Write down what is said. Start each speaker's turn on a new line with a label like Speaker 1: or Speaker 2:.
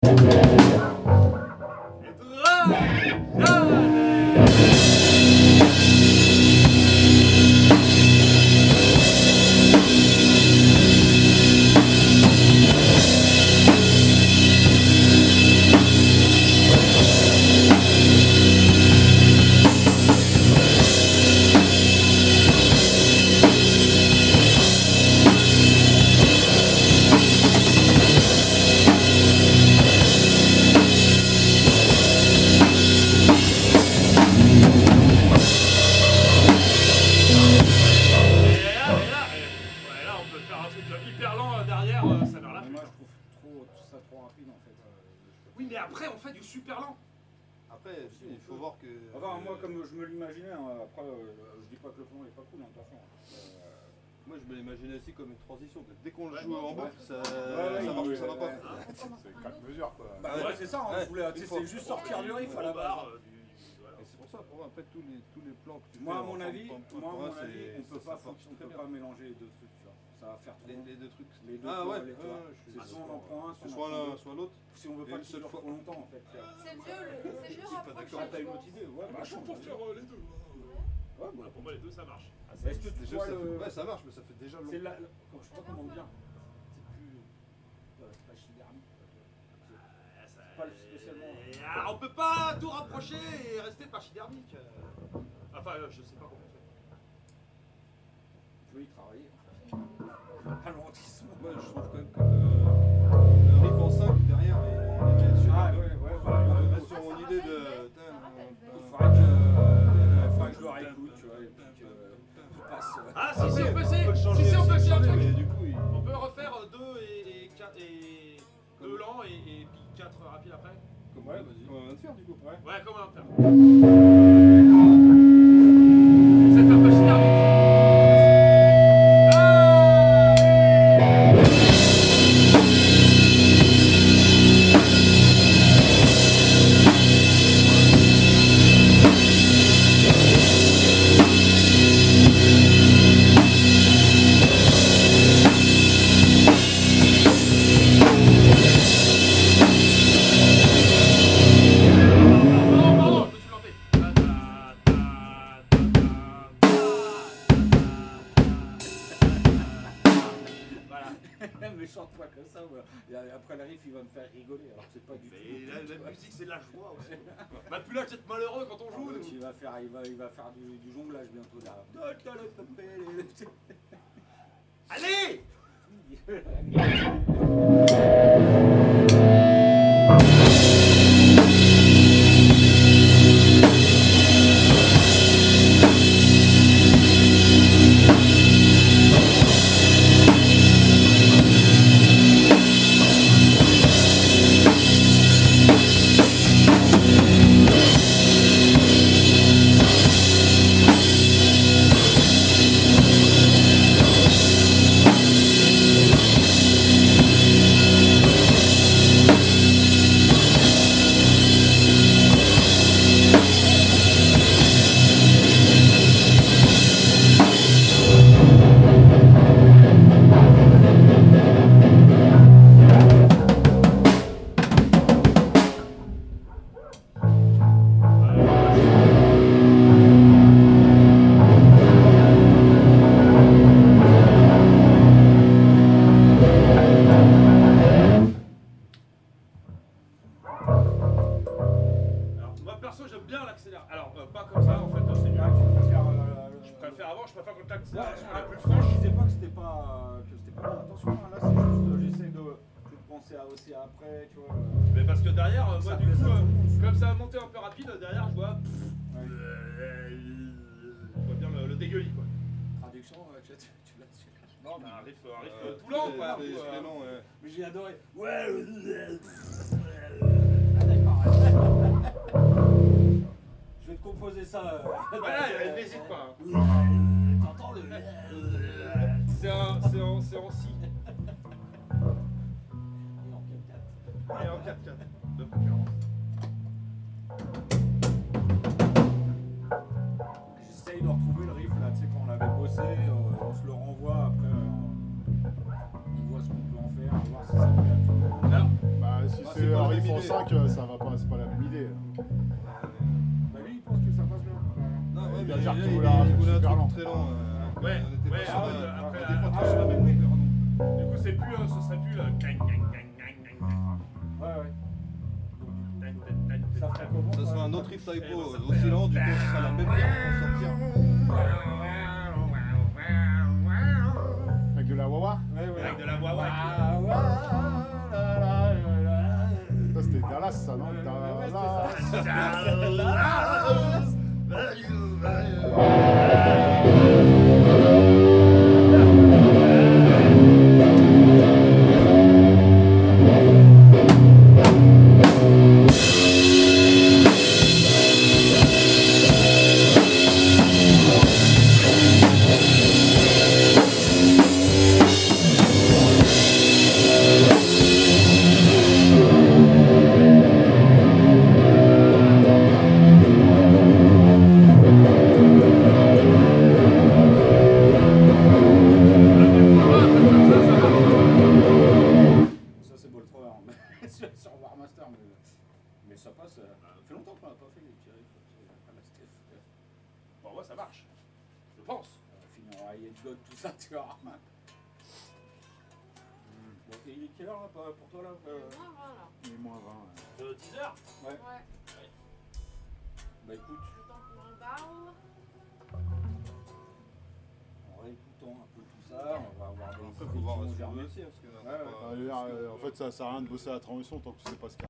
Speaker 1: Moi je me l'imaginais aussi comme une transition. Dès qu'on le joue en boucle, ça marche ou ça va pas.
Speaker 2: C'est 4 mesures quoi.
Speaker 3: Bah ouais, c'est ça, c'est juste sortir du riff à la barre.
Speaker 1: Et c'est pour ça, pour moi, en fait, tous les plans que tu fais.
Speaker 3: Moi, à mon avis, on peut pas mélanger les deux trucs, tu vois. Ça va faire trop.
Speaker 1: Les deux trucs.
Speaker 3: Les deux.
Speaker 1: Ah ouais,
Speaker 3: c'est soit on en prend un,
Speaker 1: soit l'un, soit l'autre.
Speaker 3: Si on veut pas qu'il dure trop longtemps en fait.
Speaker 4: C'est mieux rapprocher.
Speaker 3: Ah, t'as une autre idée, ouais.
Speaker 2: Bah, je suis pour faire les deux.
Speaker 4: Ouais,
Speaker 2: voilà, pour moi les deux ça marche.
Speaker 3: Est-ce que tu vois le...
Speaker 1: Ouais, ça marche, mais ça fait déjà longtemps.
Speaker 3: C'est là, je sais pas comment dire. C'est plus... C'est pas chidermique. C'est pas spécialement...
Speaker 2: Alors, on peut pas tout rapprocher et rester pachydermique. Enfin, je sais pas comment on fait.
Speaker 3: Tu veux y travailler en fait. Ralentissement.
Speaker 1: Moi, je trouve quand même que le riff en 5 derrière est super.
Speaker 3: Ah ouais,
Speaker 1: sur mon idée de...
Speaker 3: Il faudrait que je le réécoute, tu vois, et puis que je passe...
Speaker 2: Ah si, on peut essayer un truc. Mais du coup, on peut refaire 2 et 4 et 2 lents et puis 4 rapides après.
Speaker 1: Ouais, vas-y. On va le faire du coup.
Speaker 2: Ouais, comment on va faire? C'est faire pachydermique.
Speaker 3: Mais chante pas comme ça, et après le riff il va me faire rigoler, alors c'est pas du tout.
Speaker 2: Mais la musique c'est de la joie aussi. Bah plus là d'être malheureux quand on joue.
Speaker 3: Il va faire du jonglage bientôt derrière.
Speaker 2: Allez!
Speaker 3: Après, tu vois.
Speaker 2: Mais parce que derrière, moi du coup, comme ça a monté un peu rapide, derrière je vois. Je vois bien le dégueulis quoi.
Speaker 3: Traduction, tu l'as su.
Speaker 2: Non, mais un riff tout lent quoi.
Speaker 3: Mais j'ai adoré. Ouais. Ah d'accord. Je vais te composer ça.
Speaker 2: Ouais, n'hésite pas.
Speaker 3: T'entends le.
Speaker 2: C'est en si. Et en 4-4, de préférence.
Speaker 3: J'essaye de retrouver le riff là, tu sais, quand on l'avait bossé, on se le renvoie, après on voit ce qu'on peut en faire, voir si ça plaît à tout le monde.
Speaker 2: Là,
Speaker 1: bah si c'est un riff même
Speaker 5: font
Speaker 1: idée.
Speaker 5: 5, ça va pas, c'est pas la même idée.
Speaker 3: Bah lui, il pense que ça passe bien.
Speaker 1: Non, ouais,
Speaker 5: Il
Speaker 1: mais
Speaker 5: va dire
Speaker 1: là,
Speaker 5: qu'il
Speaker 1: il
Speaker 5: voulait un truc
Speaker 1: voulait un
Speaker 5: super
Speaker 1: truc
Speaker 5: lent.
Speaker 1: très lent.
Speaker 2: Ouais,
Speaker 1: on était
Speaker 2: ouais,
Speaker 1: pas sur
Speaker 2: après,
Speaker 1: la-
Speaker 2: après,
Speaker 1: on était pas trop sur la même longueur d'onde.
Speaker 2: Du coup, c'est plus, ce serait plus le gang, gang, gang, gang, gang, gang.
Speaker 3: Ouais.
Speaker 2: Tac, tac, tac,
Speaker 3: Ça
Speaker 2: tac,
Speaker 3: fera
Speaker 2: tac.
Speaker 3: comment?
Speaker 1: Ça sera un autre riff typo
Speaker 2: Eh ben, ça
Speaker 1: aussi
Speaker 2: fait-
Speaker 1: lent, du coup, ce sera la même gamme pour sortir.
Speaker 5: Avec de la wawa.
Speaker 2: Avec de la wawa.
Speaker 5: Ça c'était Dallas ça, non? Dallas.
Speaker 3: Ça c'est beau le trop rare, sur Warmaster, mais ça passe. Ça fait longtemps qu'on n'a pas fait les petits riffs à la Steph.
Speaker 2: Bon, ouais, ça marche. Je pense.
Speaker 3: Finir en Riot God, tout ça, tu vois. Bon, et il est quelle heure là pour toi là
Speaker 4: Voilà.
Speaker 5: Il est moins 20.
Speaker 2: 10 heures.
Speaker 3: Ouais.
Speaker 4: Ouais.
Speaker 3: Bah écoute,
Speaker 4: Le temps qu'on en parle.
Speaker 3: en réécoutant un peu tout ça, on va avoir des
Speaker 1: Après, faut voir
Speaker 3: idées
Speaker 1: ce
Speaker 3: qui
Speaker 1: qu'on
Speaker 3: vont
Speaker 1: veut
Speaker 3: germer.
Speaker 1: aussi. Parce que là,
Speaker 3: Ouais,
Speaker 1: c'est pas-
Speaker 5: En fait, ça sert à rien de bosser à la transition tant que tu sais pas ce qu'il y